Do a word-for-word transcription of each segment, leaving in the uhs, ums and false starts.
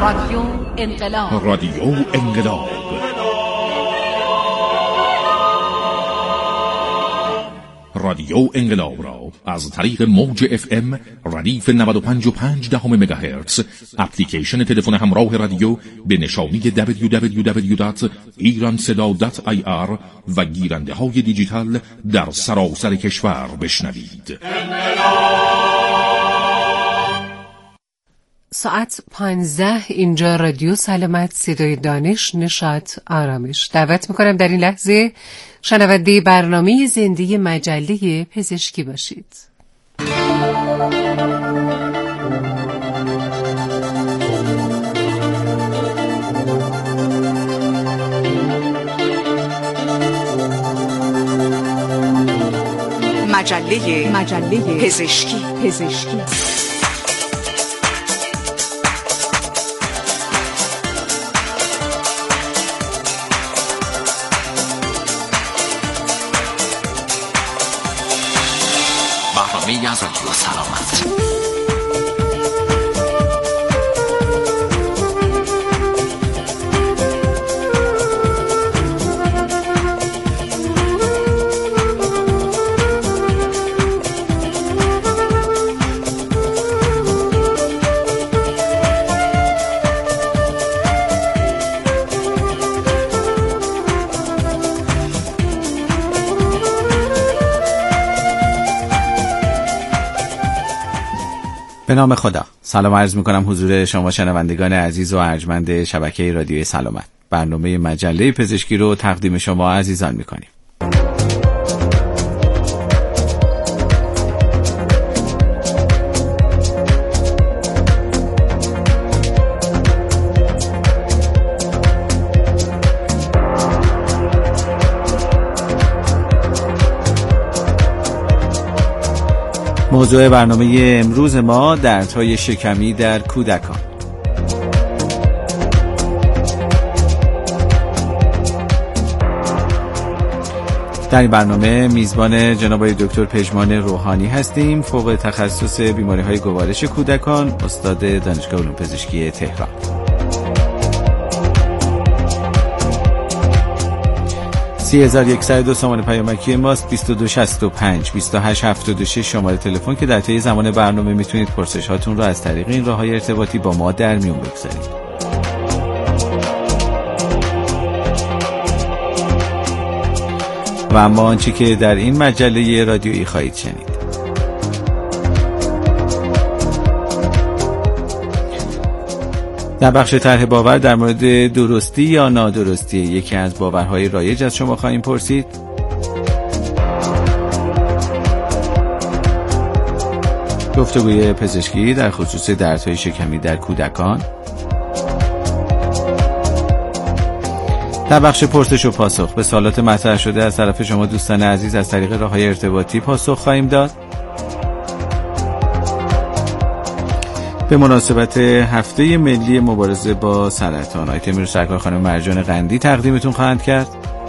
رادیو انقلاب. رادیو انقلاب رادیو انقلاب را از طریق موج اف ام ردیف نود و پنج و پنج دهم مگاهرتز، اپلیکیشن تلفن همراه رادیو به نشانی دبلیو دبلیو دبلیو دات ایران صدا دات آی آر و گیرنده های دیجیتال در سراسر کشور بشنوید. ساعت پانزده، اینجا رادیو سلامت، صدای دانش، نشاط، آرامش. دعوت میکنم در این لحظه شنونده برنامه زنده مجله پزشکی باشید. مجله مجله پزشکی پزشکی برنامه از رادیو سلامت. به نام خدا. سلام عرض میکنم حضور شما شنوندگان عزیز و ارجمند شبکه رادیوی سلامت. برنامه مجله پزشکی رو تقدیم شما عزیزان میکنیم. موضوع برنامه امروز ما دردهای شکمی در کودکان. در این برنامه میزبان جناب دکتر پژمان روحانی هستیم، فوق تخصص بیماری‌های گوارش کودکان، استاد دانشگاه علوم پزشکی تهران. سی هزار و صد و دو سامانه پیامکی ماست، بیست و دو شصت و پنج بیست و هشت هفتاد و شش شماره تلفن که در طی زمان برنامه میتونید پرسش هاتون رو از طریق این راه‌های ارتباطی با ما در میون بگذارید. و اما آنچه که در این مجله رادیویی خواهید شنید. در بخش طرح باور در مورد درستی یا نادرستی یکی از باورهای رایج از شما خواهیم پرسید. گفتگوی پزشکی در خصوص دردهای شکمی در کودکان. در بخش پرسش و پاسخ به سوالات مطرح شده از طرف شما دوستان عزیز از طریق راه‌های ارتباطی پاسخ خواهیم داد. به مناسبت هفته ملی مبارزه با سرطان، آیتمی رو سرکار خانم مرجان قندی تقدیمتون خواهند کرد.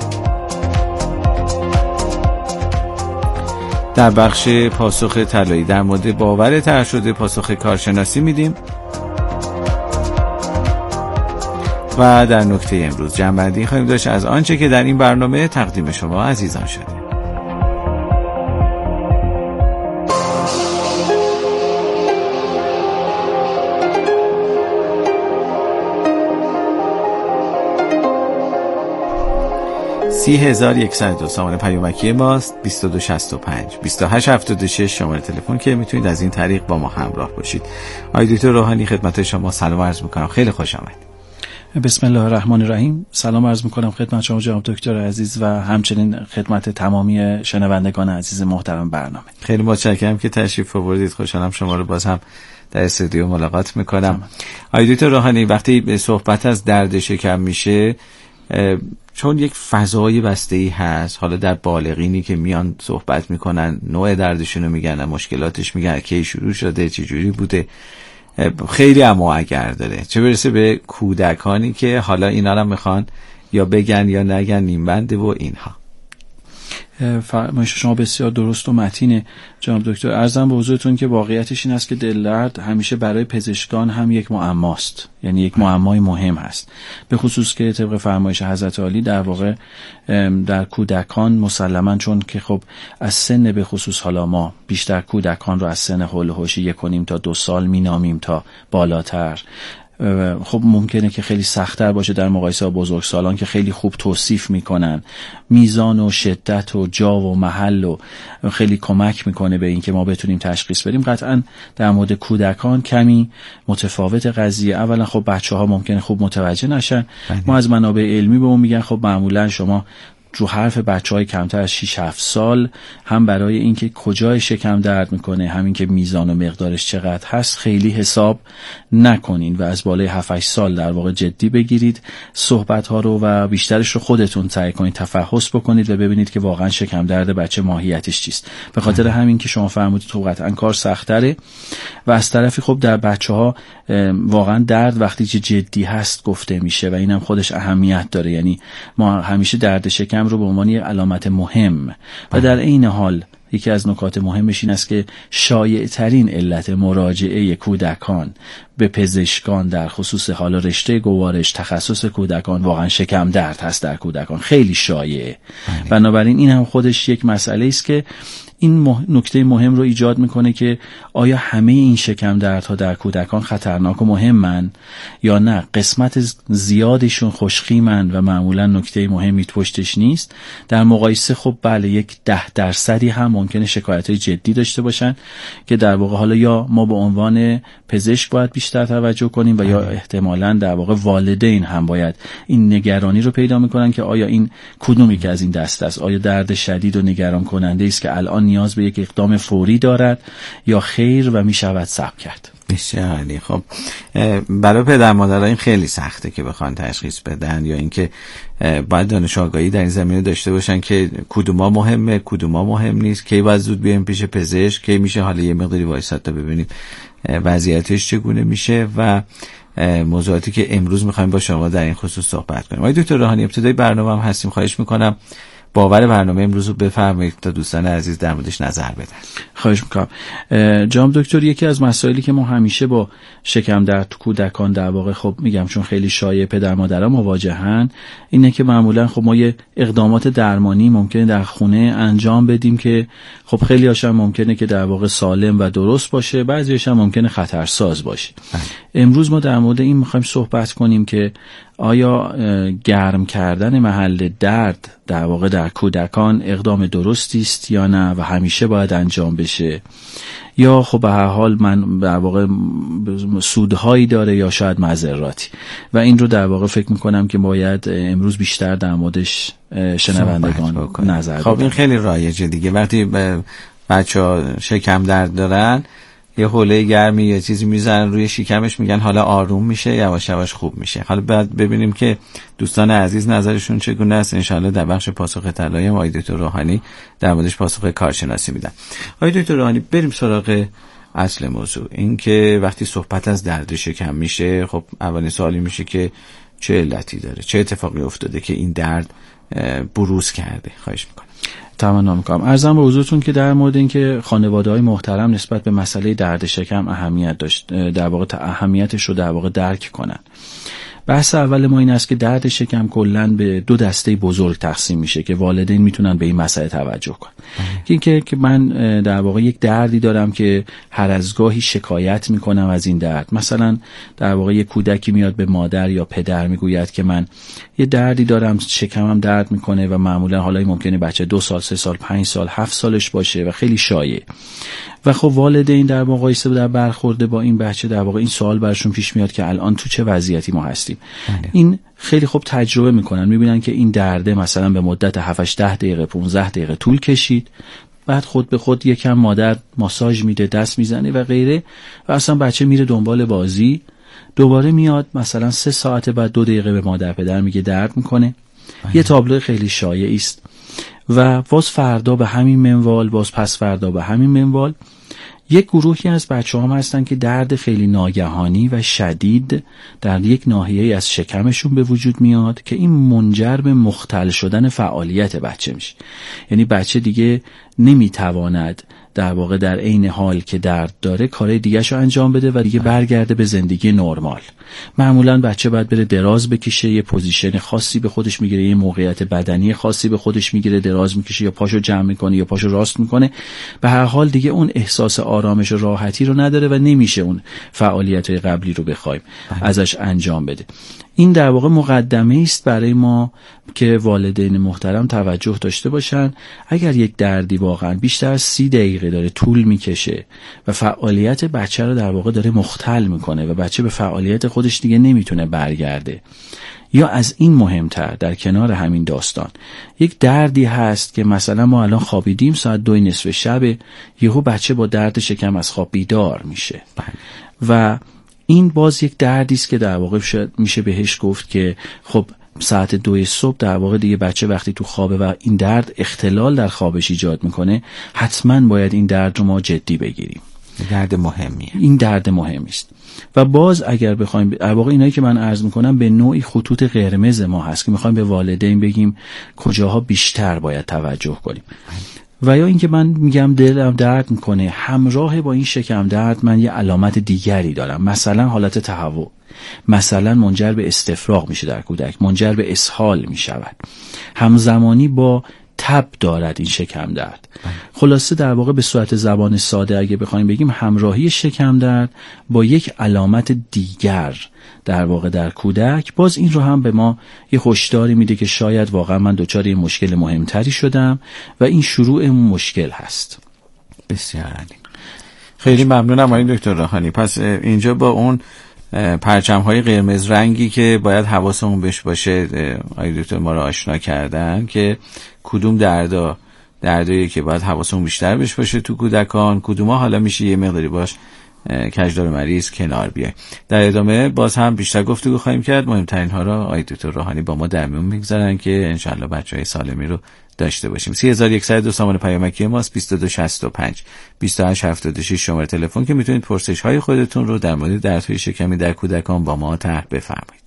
در بخش پاسخ طلایی در مورد باور طرح شده پاسخ کارشناسی میدیم. و در نکته امروز جمع‌بندی خواهیم داشت از آنچه که در این برنامه تقدیم شما عزیزان شده. سی هزار و صد و دو سامانه پیامکی ماست، بیست و دو شصت و پنج بیست و هشت هفتاد و شش شماره تلفن که میتونید از این طریق با ما همراه باشید. آقای دکتر روحانی خدمت شما سلام عرض میکنم، خیلی خوش آمد. بسم الله الرحمن الرحیم. سلام عرض میکنم خدمت شما جناب دکتر عزیز و همچنین خدمت تمامی شنوندگان عزیز محترم برنامه. خیلی متشکرم که تشریف آوردید. خوشحالم شما رو باز هم در استودیو ملاقات میکنم. آقای دکتر روحانی وقتی به صحبت از درد شکم میشه، چون یک فضای بسته‌ای هست، حالا در بالغینی که میان صحبت میکنن نوع دردشونو میگن، مشکلاتش میگن، کی شروع شده، چه جوری بوده، خیلی اما اگر داره، چه برسه به کودکانی که حالا اینا رو میخوان یا بگن یا نگن، نیم بنده و اینها. فرمایش شما بسیار درست و متینه جناب دکتر. عرضم به حضورتون که واقعیتش این است که دل درد همیشه برای پزشکان هم یک معماست، یعنی یک معمای مهم هست، به خصوص که طبق فرمایش حضرت عالی در واقع در کودکان مسلماً، چون که خب از سن به خصوص حالا ما بیشتر کودکان رو از سن حول و حوش یک و نیم تا دو سال مینامیم تا بالاتر، خب ممکنه که خیلی سخت‌تر باشه در مقایسه با بزرگسالان که خیلی خوب توصیف میکنن میزان و شدت و جا و محل و خیلی کمک میکنه به این که ما بتونیم تشخیص بدیم. قطعا در مورد کودکان کمی متفاوت قضیه. اولا خب بچه ها ممکنه خوب متوجه نشن. ما از منابع علمی به اون میگن خب معمولا شما رو حرف بچهای کمتر از شش هفت سال هم برای اینکه کجای شکم درد میکنه، همین که میزان و مقدارش چقدر هست خیلی حساب نکنین و از بالای هفت هشت سال در واقع جدی بگیرید صحبت ها رو و بیشترش رو خودتون سعی کنید تفحص بکنید و ببینید که واقعا شکم درد بچه ماهیتش چیست. به خاطر همین که شما فرمودید خب قطعا کار سخت‌تره و از طرفی خب در بچه‌ها واقعا درد وقتی که جدی هست گفته میشه و اینم خودش اهمیت داره. یعنی ما همیشه درد شکم رو به عنوان یک علامت مهم و در عین حال یکی از نکات مهمش این است که شایع ترین علت مراجعه کودکان به پزشکان در خصوص حالا رشته گوارش تخصص کودکان واقعا شکم درد هست در کودکان، خیلی شایعه. بنابراین این هم خودش یک مسئله است که این مح... نکته مهم رو ایجاد میکنه که آیا همه این شکم دردها در کودکان خطرناک و مهمن یا نه قسمت زیادشون خوشخیمن و معمولا نکته مهمی پشتش نیست. در مقایسه خب بله یک ده درصدی هم ممکنه شکایت‌های جدی داشته باشن که در واقع حالا یا ما به عنوان پزشک باید بیشتر توجه کنیم و یا احتمالاً در واقع والدین هم باید این نگرانی رو پیدا میکنن که آیا این کدومی که از این دست است، آیا درد شدید و نگران کننده است که الان نیاز به یک اقدام فوری دارد یا خیر و می شود صبر کرد. بسیار عالی. خب برای پدر مادرها این خیلی سخته که بخوان تشخیص بدن یا اینکه باید دانش آگاهی در این زمینه داشته باشن که کدوما مهمه کدوما مهم نیست، کی باید زود بیایم پیش پزشک، کی میشه حالا یه مقداری وایساد تا ببینیم وضعیتش چگونه میشه و موضوعاتی که امروز میخوایم با شما در این خصوص صحبت کنیم. آقای دکتر روحانی ابتدای برنامه هم هستیم، خواهش میکنم باور برنامه امروز رو بفرمایید تا دوستان عزیز در موردش نظر بدن. خواهش میکنم. جناب دکتر یکی از مسائلی که ما همیشه با شکم درد تو کودکان در واقع خب میگم چون خیلی شایع پدر مادرها مواجهن اینه که معمولا خب ما یه اقدامات درمانی ممکنه در خونه انجام بدیم که خب خیلی هاشم ممکنه که در واقع سالم و درست باشه، بعضیش هم ممکنه خطرساز باشه. امروز ما در مورد این میخوایم صحبت کنیم که آیا گرم کردن محل درد در واقع در کودکان اقدام درستی است یا نه و همیشه باید انجام بشه، یا خب به هر حال من در واقع سودهایی داره یا شاید مضراتی، و این رو در واقع فکر میکنم که باید امروز بیشتر در موردش شنوندگان نظر بدن. خب این خیلی رایجه دیگه، وقتی بچه‌ها شکم درد دارن یه حوله گرمی یه چیزی میزنن روی شکمش میگن حالا آروم میشه، یواش یواش خوب میشه. حالا بعد ببینیم که دوستان عزیز نظرشون چگونه است. انشالله در بخش پاسخ طلایی آقای دکتر روحانی در موردش پاسخ کارشناسی میدن. آقای دکتر روحانی بریم سراغ اصل موضوع، این که وقتی صحبت از درد شکم میشه خب اولین سوالی میشه که چه علتی داره، چه اتفاقی افتاده که این درد بروز کرده. خواهش میکنم. تمنا میکنم. عرضم به حضورتون که در مورد اینکه خانواده‌های محترم نسبت به مسئله درد شکم اهمیت داشت، در واقع اهمیتش رو در واقع درک کنن. بحث اول ما این است که درد شکم کلاً به دو دسته بزرگ تقسیم میشه که والدین میتونن به این مسئله توجه کنن. اینکه که من در واقع یک دردی دارم که هر از گاهی شکایت میکنم از این درد. مثلا در واقع یک کودکی میاد به مادر یا پدر میگوید که من یه دردی دارم، شکمم درد میکنه و معمولا حالا ممکنه بچه دو سال، سه سال، پنج سال، هفت سالش باشه و خیلی شایع. و خب والدین در مقایسه در برخورد با این بچه در واقع این سوال برشون پیش میاد که الان تو چه وضعیتی ما هستیم. بله. این خیلی خوب تجربه میکنن، میبینن که این درده مثلا به مدت هفت ده دقیقه پانزده دقیقه طول کشید، بعد خود به خود یکم مادر ماساژ میده، دست میزنه و غیره و اصلا بچه میره دنبال بازی. دوباره میاد مثلا سه ساعت بعد دو دقیقه به مادر پدر میگه درد میکنه. بله. یه تابلو خیلی شایعی است و باز فردا به همین منوال، باز پس فردا به همین منوال یک گروهی از بچه هم هستن که درد خیلی ناگهانی و شدید در یک ناحیه از شکمشون به وجود میاد که این منجر به مختل شدن فعالیت بچه میشه. یعنی بچه دیگه نمیتواند در واقع در عین حال که درد داره کارهای دیگه‌شو انجام بده و دیگه برگرده به زندگی نرمال. معمولاً بچه باید بره دراز بکشه، یه پوزیشن خاصی به خودش میگیره، یه موقعیت بدنی خاصی به خودش میگیره، دراز میکشه یا پاشو جمع میکنه یا پاشو راست میکنه. به هر حال دیگه اون احساس آرامش و راحتی رو نداره و نمیشه اون فعالیت‌های قبلی رو بخوایم ازش انجام بده. این در واقع مقدمه است برای ما که والدین محترم توجه داشته باشن. اگر یک دردی واقعا بیشتر از سی دقیقه داره طول میکشه و فعالیت بچه رو در واقع داره مختل میکنه و بچه به فعالیت خودش دیگه نمیتونه برگرده، یا از این مهمتر در کنار همین داستان یک دردی هست که مثلا ما الان خوابیدیم ساعت دوی نصف شب، یهو بچه با درد شکم از خواب بیدار میشه و این باز یک دردی است که در واقع میشه بهش گفت که خب ساعت دوی صبح در واقع دیگه بچه وقتی تو خوابه و این درد اختلال در خوابش ایجاد میکنه، حتما باید این درد رو ما جدی بگیریم. درد مهمیه. این درد مهمی است. و باز اگر بخوایم در واقع اینایی که من عرض میکنم به نوعی خطوط قرمز ما هست که میخوایم به والدین بگیم کجاها بیشتر باید توجه کنیم. و یا اینکه من میگم دلم درد میکنه، همراه با این شکم درد من یه علامت دیگری دارم، مثلا حالت تهوع، مثلا منجر به استفراغ میشه در کودک، منجر به اسهال میشود، همزمانی با تب دارد این شکم درد. خلاصه در واقع به صورت زبان ساده اگه بخوایم بگیم همراهی شکم درد با یک علامت دیگر در واقع در کودک، باز این رو هم به ما یه هشداری میده که شاید واقعا من دچار یه مشکل مهمتری شدم و این شروع اون مشکل هست. بسیار عالی. خیلی ممنونم آقای دکتر روحانی. پس اینجا با اون پرچم‌های قرمز رنگی که باید حواسمون بهش باشه آقای دکتر ما رو آشنا کردن که کدوم دردا دردایی که باید حواسمون بیشتر بهش باشه تو کودکان، کدوما حالا میشه یه مقداری باش کجدار مریض کنار بیای. در ادامه باز هم بیشتر گفتگو خواهیم کرد. مهمترین ها را آقای دکتر روحانی با ما در میون میگذارن که انشالله بچهای سالمی رو داشته باشیم. سه هزار و صد و دو سامان پیامکی ماست، بیست و دو شصت و پنج بیست و هشت هفتاد و شش شماره تلفن که میتونید پرسش های خودتون رو در مورد دردهای شکمی در کودکان با ما طرح بفرمایید.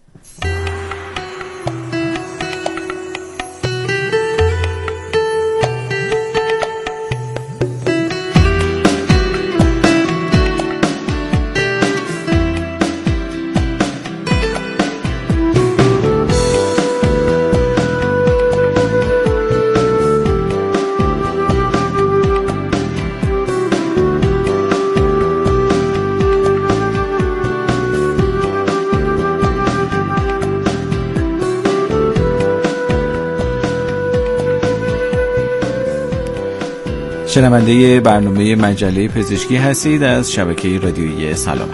شنونده برنامه مجله پزشکی هستید از شبکه رادیویی سلامت.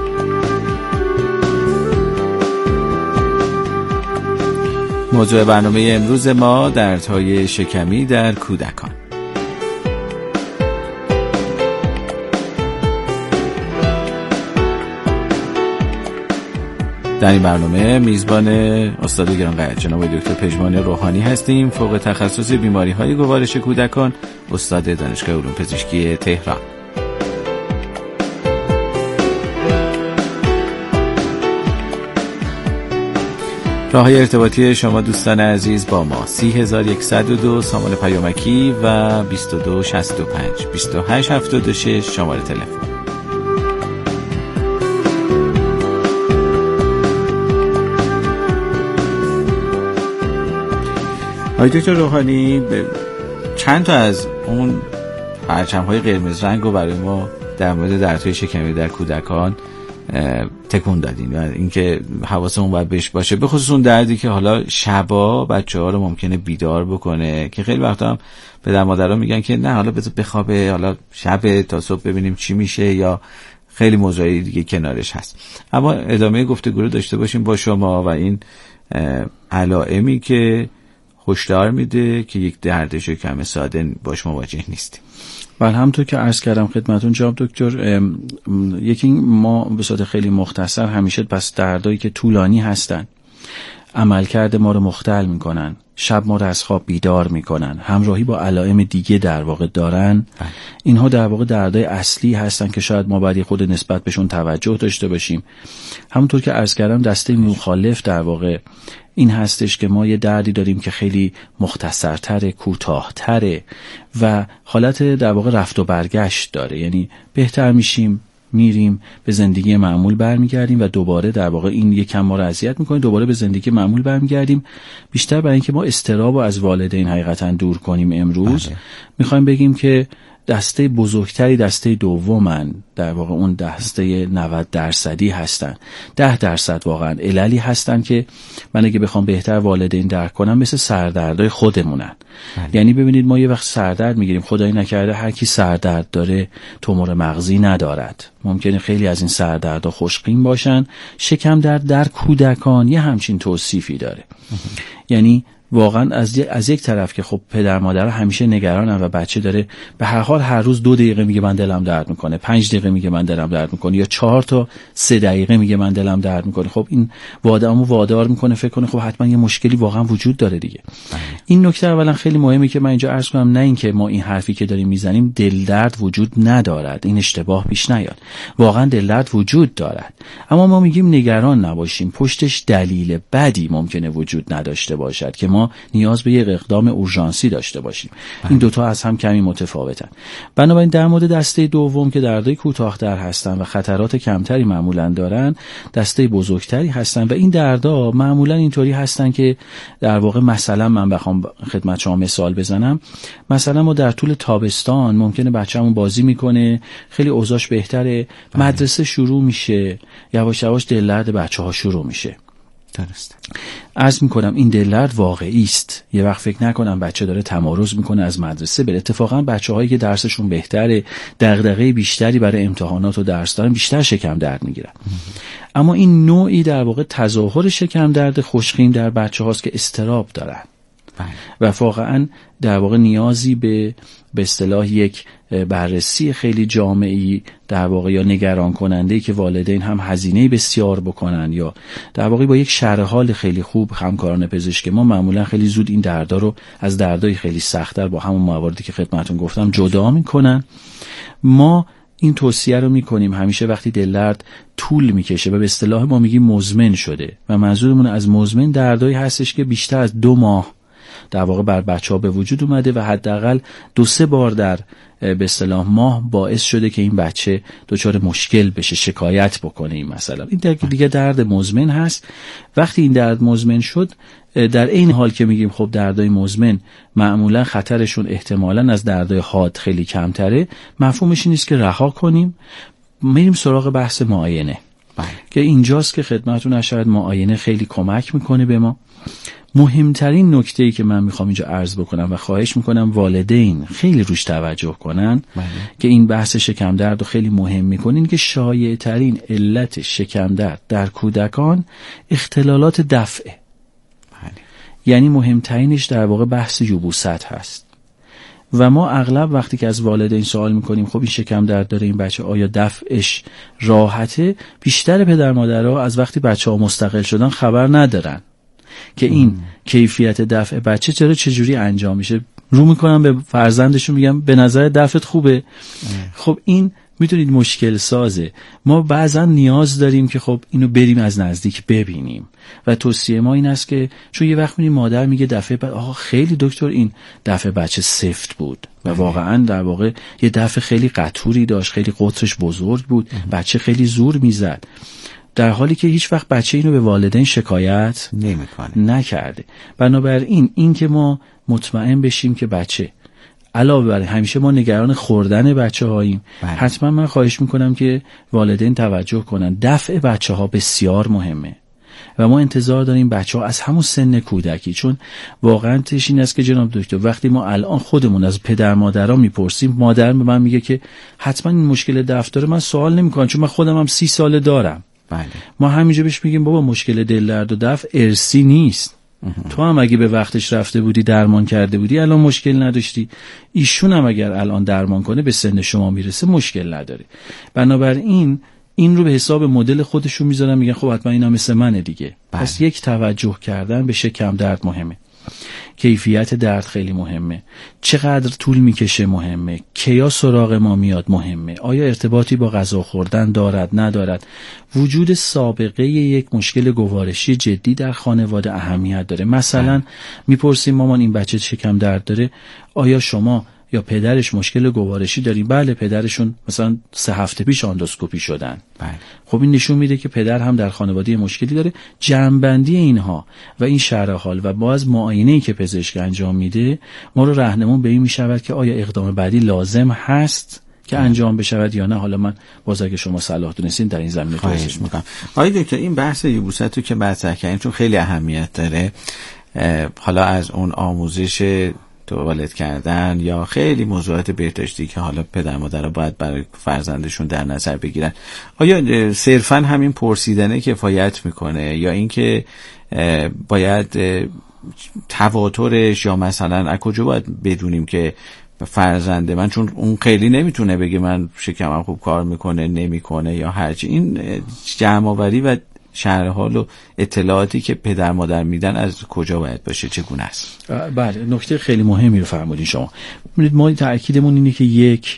موضوع برنامه امروز ما دردهای شکمی در کودکان. در این برنامه میزبان استاد گرانقدر جناب دکتر پژمان روحانی هستیم، فوق تخصص بیماری‌های گوارش کودکان، استاد دانشگاه علوم پزشکی تهران. راه‌های ارتباطی شما دوستان عزیز با ما سی هزار و صد و دو سامان پیامکی و بیست و دو شصت و پنج بیست و هشت هفتاد و شش شماره تلفن. آقای دکتر روحانی چند تا از اون پرچم‌های قرمز رنگ رو برای ما در مورد دردهای شکمی در کودکان تکون دادین و اینکه حواسمون باید بهش باشه، به خصوص اون دردی که حالا شبا بچه‌ها رو ممکنه بیدار بکنه، که خیلی وقتا هم پدر مادرها میگن که نه حالا بذار بخوابه، حالا شب تا صبح ببینیم چی میشه، یا خیلی موضوعی دیگه کنارش هست. اما ادامه گفتگو رو داشته باشیم با شما و این علائمی که هشدار میده که یک درد شکم ساده باش مواجه نیستیم. بله، همونطور که عرض کردم خدمتون جناب دکتر، یکی ما به صورت خیلی مختصر همیشه پس دردایی که طولانی هستن عملکرد ما رو مختل میکنن، شب ما رو از خواب بیدار میکنن، همراهی با علائم دیگه در واقع دارن، اینها در واقع دردهای اصلی هستن که شاید ما باید خود نسبت بهشون توجه داشته باشیم. همونطور که عرض کردم دسته مخالف در واقع این هستش که ما یه دردی داریم که خیلی مختصرتره، کوتاه‌تره و حالت در واقع رفت و برگشت داره، یعنی بهتر میشیم، میریم به زندگی معمول برمیگردیم و دوباره در واقع این یکم ما رو اذیت میکنه، دوباره به زندگی معمول برمیگردیم. بیشتر برای اینکه ما اضطراب رو از والدین حقیقتا دور کنیم امروز بله. میخوایم بگیم که دسته بزرگتری دسته دومن، در واقع اون دسته نود درصدی هستن. ده درصد واقعا عللی هستن که من اگه بخوام بهتر والدین درک کنم مثل سردردهای خودمونن. بله. یعنی ببینید ما یه وقت سردرد میگیریم، خدای نکرده هر کی سردرد داره تومور مغزی ندارد. ممکنه خیلی از این سردردها خوشقیم باشن. شکم درد در کودکان یه همچین توصیفی داره. یعنی واقعا از از یک طرف که خب پدر مادر همیشه نگرانن و بچه داره به هر حال هر روز دو دقیقه میگه من دلم درد میکنه، پنج دقیقه میگه من دلم درد میکنه، یا چهار تا سه دقیقه میگه من دلم درد میکنه، خب این وادامو وادار میکنه فکر کنه خب حتما یه مشکلی واقعا وجود داره دیگه. این نکته اولا خیلی مهمه که من اینجا عرض کنم، نه اینکه ما این حرفی که داریم میزنیم دل درد وجود ندارد، این اشتباه پیش نیاد، واقعا دل درد وجود دارد، اما ما میگیم نگران نباشیم، پشتش دلیل بدی ممکنه وجود نداشته باشد که ما نیاز به یک اقدام اورژانسی داشته باشیم. این دوتا از هم کمی متفاوتن. بنابراین در مورد دسته دوم که دردهای کوتاه‌تر هستن و خطرات کمتری معمولاً دارن، دسته بزرگتری هستن و این دردها معمولاً اینطوری هستن که در واقع مثلا من بخوام خدمت شما مثال بزنم، مثلا ما در طول تابستان ممکنه بچه‌مون بازی میکنه، خیلی اوضاعش بهتره، مدرسه شروع میشه، یواش یواش دل درد بچه‌ها شروع میشه. درست. عرض میکنم این دل درد واقعی است. یه وقت فکر نکنم بچه داره تمارض میکنه از مدرسه بره. اتفاقا بچه‌هایی که درسشون بهتره، دغدغه بیشتری برای امتحانات و درس دارن، بیشتر شکم درد میگیرن. اما این نوعی در واقع تظاهر شکم درد خوشخیم در بچه‌هاست که اضطراب دارن و واقعا در واقع نیازی به به اصطلاح یک بررسی خیلی جامعی در واقع یا نگران کننده که والدین هم هزینه بسیار بکنن یا در واقع با یک شرح حال خیلی خوب همکاران پزشک ما معمولا خیلی زود این دردا رو از دردای خیلی سخت‌تر با همون مواردی که خدمتتون گفتم جدا میکنن. ما این توصیه رو میکنیم همیشه وقتی دل درد طول میکشه و به اصطلاح ما میگیم مزمن شده و منظورمون از مزمن دردایی هستش که بیشتر از دو ماه در واقع بر بچه‌ها به وجود اومده و حداقل دو سه بار در به اصطلاح ماه باعث شده که این بچه دچار مشکل بشه، شکایت بکنه. این مثلا این دیگه درد مزمن هست. وقتی این درد مزمن شد، در این حال که میگیم خب دردای مزمن معمولا خطرشون احتمالاً از دردای حاد خیلی کمتره، مفهومش این نیست که رها کنیم، میریم سراغ بحث معاینه بله. که اینجاست که خدمتتون شاید معاینه خیلی کمک میکنه به ما. مهمترین نکته‌ای که من میخوام اینجا عرض بکنم و خواهش میکنم والدین خیلی روش توجه کنن بله. که این بحث شکم درد رو خیلی مهم میکنین که شایع ترین علت شکم درد در کودکان اختلالات دفعه بله. یعنی مهمترینش در واقع بحث یبوست هست و ما اغلب وقتی که از والدین سوال میکنیم خب این شکم درد داره این بچه آیا دفعش راحته، بیشتر پدر مادرها از وقتی بچه ها مستقل شدن خبر ندارن که این ام. کیفیت دفع بچه چرا چجوری انجام میشه. رو میکنم به فرزندشون میگم به نظر دفعت خوبه ام. خب این میتونید مشکل سازه. ما بعضا نیاز داریم که خب اینو بریم از نزدیک ببینیم و توصیه ما این است که چون یه وقت میبینیم مادر میگه دفعه بعد آقا خیلی دکتر این دفعه بچه سفت بود و واقعا در واقع یه دفعه خیلی قطوری داشت، خیلی قطرش بزرگ بود ام. بچه خیلی زور میزد، در حالی که هیچ وقت بچه اینو به والدین شکایت نمیکنه نکرده. بنابراین این که ما مطمئن بشیم که بچه علاوه بر همیشه ما نگران خوردن بچه هاییم بله. حتما من خواهش میکنم که والدین توجه کنن دفع بچه ها بسیار مهمه و ما انتظار داریم بچه ها از همون سن کودکی، چون واقعا تش این است که جناب دکتر وقتی ما الان خودمون از پدر مادرها میپرسیم، مادر به من میگه که حتما این مشکل دفع داره، من سوال نمیکنم چون من خودم هم سی ساله دارم بله. ما همینجا بهش میگیم بابا مشکل دل درد و دفع ارثی نیست، تو هم اگه به وقتش رفته بودی درمان کرده بودی الان مشکل نداشتی، ایشون هم اگر الان درمان کنه به سن شما میرسه مشکل نداره. بنابراین این رو به حساب مدل خودشون میذارن، میگن خب حتما اینا مثل منه دیگه. بله. پس یک توجه کردن به شکم درد مهمه، کیفیت درد خیلی مهمه، چقدر طول میکشه مهمه، کیا سراغ ما میاد مهمه، آیا ارتباطی با غذا خوردن دارد ندارد، وجود سابقه یک مشکل گوارشی جدی در خانواده اهمیت داره. مثلا میپرسیم مامان این بچه شکم درد داره، آیا شما یا پدرش مشکل گوارشی دارین؟ بله، پدرشون مثلا سه هفته پیش آندوسکوپی شدن. بله. خب این نشون میده که پدر هم در خانواده مشکلی داره. جمع‌بندی اینها و این شرح حال و باز معاینه‌ای که پزشک انجام میده ما رو راهنمون به این میشود که آیا اقدام بعدی لازم هست که انجام بشود یا نه. حالا من باز اگه شما صلاح دونستین در این زمینه توضیح میکنم. آقای دکتر این بحث یبوست رو که مطرح کردین چون خیلی اهمیت داره، حالا از اون آموزش توالت کردن یا خیلی موضوعات بهداشتی که حالا پدر مادرها باید برای فرزندشون در نظر بگیرن، آیا صرفا همین پرسیدنه کفایت میکنه یا اینکه باید تواترش، یا مثلا از کجا باید بدونیم که فرزند من، چون اون خیلی نمیتونه بگه من شکمم خوب کار میکنه نمیکنه یا هرچی، این جمع آوری و شرح حال و اطلاعاتی که پدر مادر میدن از کجا باید باشه، چگونه است؟ بله، نکته خیلی مهمی رو فرمودین شما. ببینید ما تأکیدمون اینه که یک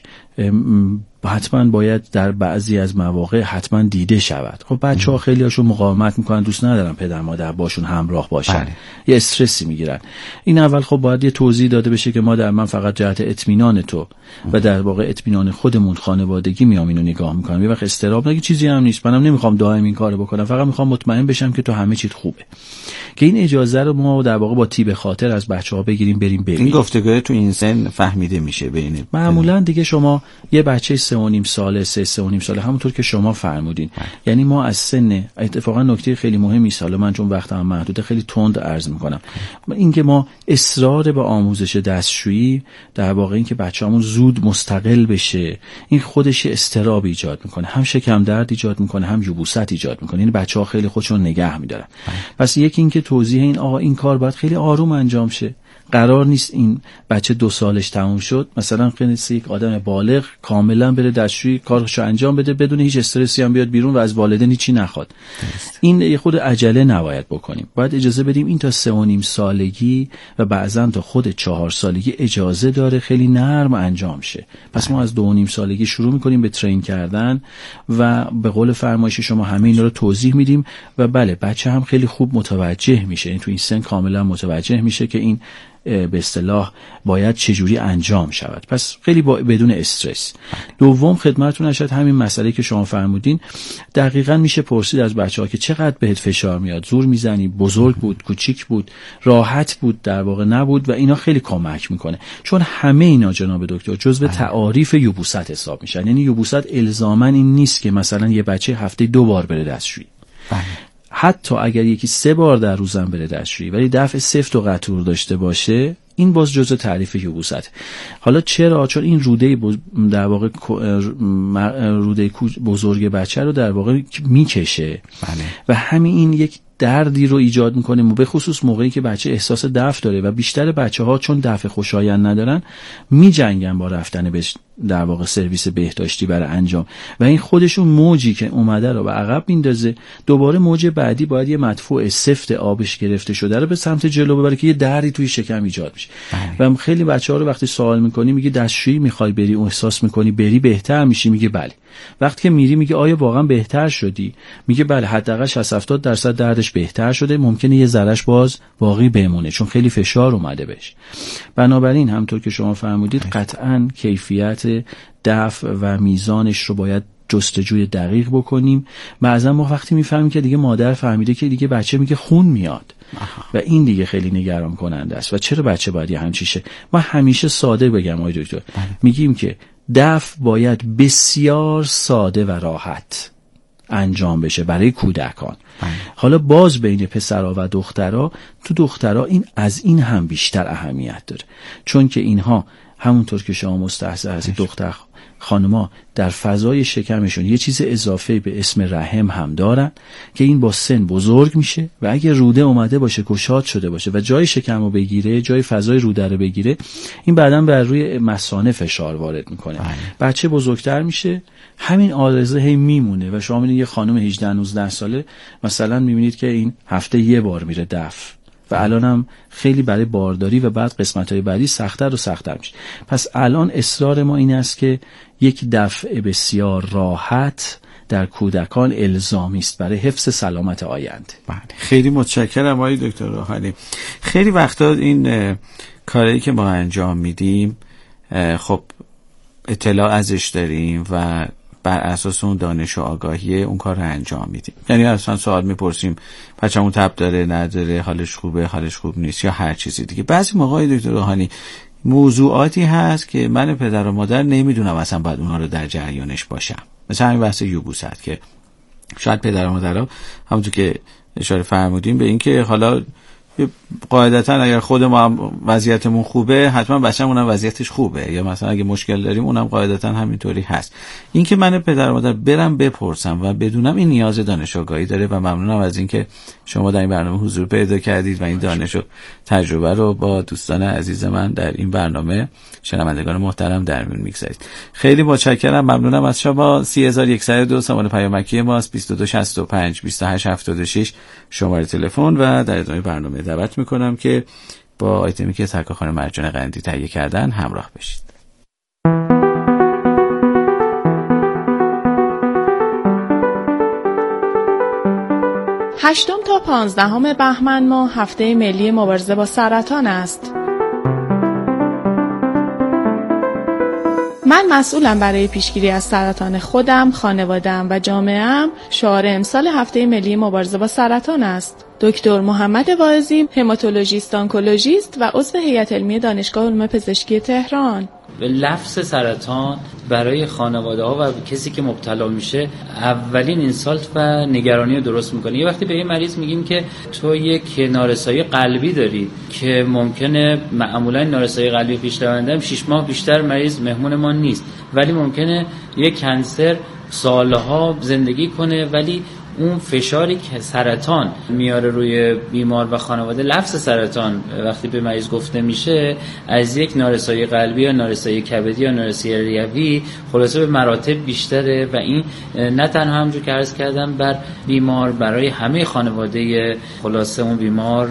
حتما باید در بعضی از مواقع حتما دیده شود. خب بچه‌ها خیلی هاشون مقاومت میکنن، دوست ندارن پدر مادر باشون همراه باشن. بله. یه استرسی میگیرن. این اول خب باید یه توضیح داده بشه که ما در من فقط جهت اطمینان تو و در واقع اطمینان خودمون خانوادگی میام اینو نگاه میکنم. یه وقت استراب نگی چیزی هم نیست، منم نمیخوام دائم این کارو بکنم، فقط میخوام مطمئن بشم که تو همه چیت خوبه. که این اجازه رو ما در واقع با تیب خاطر از بچه‌ها بگیریم بریم بریم. این گفتگو تو این سن فهمیده میشه بین معمولا دیگه شما یه بچه سه و نیم ساله سه سه و نیم ساله همونطور که شما فرمودین، یعنی ما از سن، اتفاقا نکته خیلی مهمی است، حالا من چون وقتم محدوده خیلی تند عرض میکنم، اینکه ما اصرار به آموزش دستشویی در واقع این که بچه‌مون زود مستقل بشه، این خودش استراب ایجاد میکنه، هم شکم درد ایجاد میکنه، هم یبوست ایجاد میکنه. این بچه‌ها خیلی خودشون نگه میدارن. پس یکی این که توضیح این آقا این کار باید خیلی آروم انجام شه. قرار نیست این بچه دو سالش تموم شد مثلا خیلی یک آدم بالغ کاملا بره دستشویی کارشو انجام بده بدون هیچ استرسی هم بیاد بیرون و از والدین هیچی نخواد. دست. این خود عجله نباید بکنیم. باید اجازه بدیم این تا سه و نیم سالگی و بعضا تا خود چهار سالگی اجازه داره خیلی نرم انجام شه. پس ما از دو و نیم سالگی شروع میکنیم به ترین کردن و به قول فرمایش شما همه اینا رو توضیح میدیم و بله بچه هم خیلی خوب متوجه میشه. این تو این سن کاملا متوجه میشه که این به اصطلاح باید چجوری انجام شود. پس خیلی با بدون استرس. دوم خدمتتون اشد همین مسئله که شما فرمودین دقیقاً میشه پرسید از بچه‌ها که چقدر بهت فشار میاد، زور میزنی، بزرگ بود، کوچیک بود، راحت بود، در واقع نبود و اینا خیلی کمک میکنه. چون همه اینا جناب دکتر جزو تعاریف یبوست حساب میشن. یعنی یبوست الزاماً این نیست که مثلا یه بچه هفته دو بار بره دستشویی. حتی اگر یکی سه بار در روزم بره دستشویی ولی دفع سفت و قطور داشته باشه این باز جزء تعریف یبوست. حالا چرا؟ چون این روده در واقع روده بزرگ بچه رو در واقع میکشه. بله. و همین این یک دردی رو ایجاد میکنه به خصوص موقعی که بچه احساس دفع داره و بیشتر بچه ها چون دفع خوشایند ندارن میجنگن با رفتن به در واقع سرویس بهداشتی برای انجام و این خودشون موجی که اومده رو به عقب میندازه. دوباره موج بعدی باید یه مدفوع سفت آبش گرفته شده رو به سمت جلو ببره که یه دردی توی شکم ایجاد میشه. و خیلی بچه‌ها رو وقتی سوال میکنی میگه دستشویی میخوای بری اون احساس میکنی بری بهتر میشی؟ میگه بله. وقتی که میری میگه آیا واقعا بهتر شدی؟ میگه بله حداقل شصت هفتاد درصد دردش بهتر شده، ممکنه یه ذرهش باز باقی بمونه چون خیلی فشار اومده بهش. بنابراین همونطور که شما فرمودید قطعاً کیفیت دفع و میزانش رو باید جستجوی دقیق بکنیم. بعضا ما وقتی میفهمیم که دیگه مادر فهمیده که دیگه بچه میگه خون میاد و این دیگه خیلی نگران کننده است. و چرا بچه باید یه همچین شه؟ ما همیشه ساده بگم آقای دکتر میگیم که دفع باید بسیار ساده و راحت انجام بشه برای کودکان. بله. حالا باز بین پسرها و دخترها تو دخترها این از این هم بیشتر اهمیت داره چون که اینها همونطور که شما مستحضر هستید دختر خانما در فضای شکمشون یه چیز اضافه به اسم رحم هم دارن که این با سن بزرگ میشه و اگه روده اومده باشه، گشاد شده باشه و جای شکم رو بگیره، جای فضای روده رو بگیره، این بعداً بر روی مثانه فشار وارد میکنه. بچه بزرگتر میشه، همین آرزه هی میمونه و شما میبینید یه خانم هجده نوزده ساله مثلا میبینید که این هفته یه بار میره دف و الان هم خیلی برای بارداری و بعد قسمت‌های بعدی سخت‌تر و سخت‌تر میشه. پس الان اصرار ما این است که یک دفع بسیار راحت در کودکان الزامی است برای حفظ سلامت آینده. بله، خیلی متشکرم آقای دکتر روحانی. خیلی وقتا این کاری که ما انجام میدیم خب اطلاع ازش داریم و بر اساس اون دانش و آگاهی اون کار رو انجام میدیم. یعنی اصلا سوال میپرسیم بچه‌مون تب داره نداره، حالش خوبه حالش خوب نیست یا هر چیزی دیگه. بعضی موقع دکتر روحانی موضوعاتی هست که من پدر و مادر نمیدونم اصلا باید اونها رو در جریانش باشم. مثلا همین بحث یبوست که شاید پدر و مادرها همونطور که اشاره فرمودیم به این که حالا قاعدتا اگر خود ما وضعیتمون خوبه حتما بچه‌مون هم وضعیتش خوبه، یا مثلا اگه مشکل داریم اونم قاعدتا همینطوری هست. این که من پدر و مادر برم بپرسم و بدونم این نیاز دانش آگاهی داره و ممنونم از اینکه شما در این برنامه حضور پیدا کردید و این دانش و تجربه رو با دوستان عزیز من در این برنامه شنوندگان محترم در میون میگذارید. خیلی متشکرم، ممنونم از شما. سه هزار و صد و دو شماره پیامکی ماست، بیست و دو شصت و پنج بیست و هشت هفتاد و شش شماره تلفن و در ادامه برنامه دعوت میکنم که با آیتمی که سرکار خانم مرجان قندی تهیه کردن همراه بشید. هشتم تا پانزدهم بهمن ماه هفته ملی مبارزه با سرطان است. من مسئولم برای پیشگیری از سرطان خودم، خانواده‌ام و جامعه‌ام. شعار امسال هفته ملی مبارزه با سرطان است. دکتر محمد واعظی، هماتولوژیست آنکولوژیست و عضو هیئت علمی دانشگاه علوم پزشکی تهران. لفظ سرطان برای خانواده ها و کسی که مبتلا میشه اولین اینسالت و نگرانی رو درست میکنه. یه وقتی به یه مریض میگیم که تو یک نارسایی قلبی داری که ممکنه معمولا نارسایی قلبی پیشرونده هم شش ماه بیشتر مریض مهمون ما نیست، ولی ممکنه یک کنسر سالها زندگی کنه، ولی اون فشاری که سرطان میاره روی بیمار و خانواده، لفظ سرطان وقتی به مریض گفته میشه از یک نارسایی قلبی یا نارسایی کبدی یا نارسایی ریوی خلاصه به مراتب بیشتره و این نه تنها همونجور که عرض کردم بر بیمار، برای همه خانواده خلاصه اون بیمار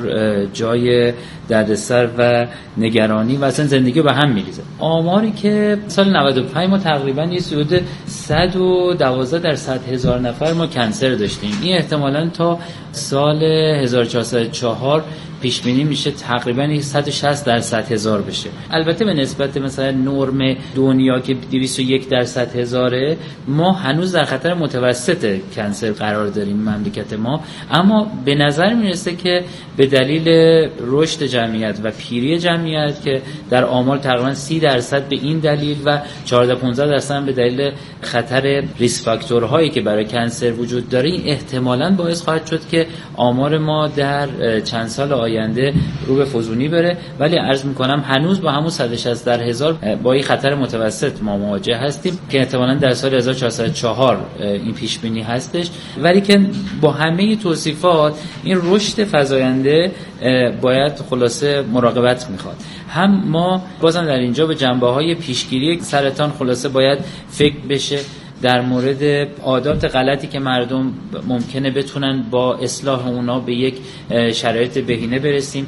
جای دردسر و نگرانی و اصلا زندگی به هم میریزه. آماری که سال نود و پنج ما تقریبا یه حدود صد و دوازده در صد هزار نفر ما کنسر داشتیم. این احتمالاً تا سال هزار و چهارصد و چهار پیش بینی میشه تقریبا صد و شصت در صد هزار بشه. البته به نسبت مثلا نرم دنیا که دویست و یک در صد هزاره، ما هنوز در خطر متوسط کنسر قرار داریم مملکت ما، اما به نظر میرسه که به دلیل رشد جمعیت و پیری جمعیت که در آمار تقریبا سی درصد به این دلیل و چهارده پانزده درصد به دلیل خطر ریسک فاکتورهایی که برای کنسر وجود داره، این احتمالاً باعث خواهد شد که آمار ما در چند سال آینده رو به فزونی بره. ولی عرض میکنم هنوز با همون صد و شصت در هزار با این خطر متوسط ما مواجه هستیم که احتمالاً در سال هزار و چهارصد و چهار این پیش بینی هستش. ولی که با همه توصیفات این رشد فزاینده باید خلاصه مراقبت میخواد. هم ما بازم در اینجا به جنبه‌های پیشگیری سرطان خلاصه باید فکر بشه در مورد عادات غلطی که مردم ممکنه بتونن با اصلاح اونا به یک شرایط بهینه برسیم.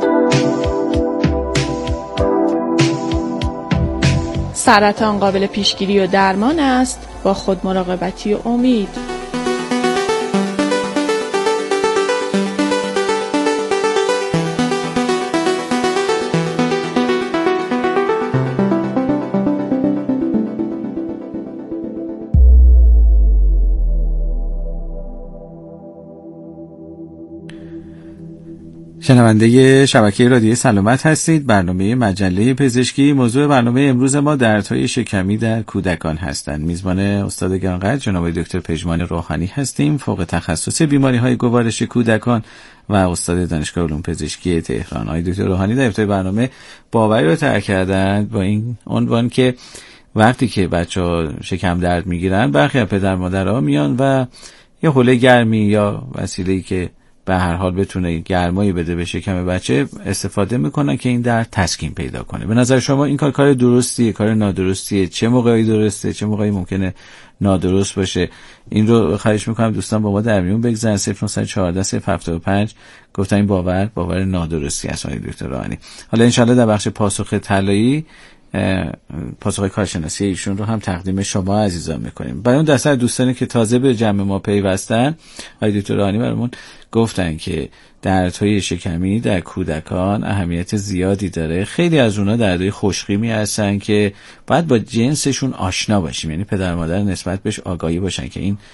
سرطان قابل پیشگیری و درمان است با خود مراقبتی و امید. شنونده شبکه رادیو سلامت هستید. برنامه مجله پزشکی. موضوع برنامه امروز ما دردهای شکمی در کودکان هستند. میزبان استاد گرانقدر جناب دکتر پژمان روحانی هستیم، فوق تخصص بیماری‌های گوارش کودکان و استاد دانشگاه علوم پزشکی تهران. آقای دکتر روحانی در ابتدای برنامه باوری رو طرح کردند با این عنوان که وقتی که بچه‌ها شکم درد میگیرن، برخی از پدر مادرها میان و یه حوله گرمی یا وسیله‌ای که به هر حال بتونه گرمایی بده به شکم بچه استفاده میکنن که این درد تسکین پیدا کنه. به نظر شما این کار کار درستیه، کار نادرستیه؟ چه موقعی درسته، چه موقعی ممکنه نادرست باشه؟ این رو خواهش میکنم دوستان با ما در میون بگذارن. صفر نه یک چهار صفر هفت پنج گفتن این باور باور نادرستی است آقای دکتر روحانی. حالا انشالله در بخش پاسخ طلایی پاسخ کارشناسی ایشون رو هم تقدیم شما عزیزان میکنیم. برای اون دسته دوستانی که تازه به جمع ما پیوستن، آقای دکتر روحانی برامون گفتن که دردهای شکمی در کودکان اهمیت زیادی داره. خیلی از اونها دردهای خوشخیمی هستن که باید با جنسشون آشنا باشیم، یعنی پدر مادر نسبت بهش آگاهی باشن که این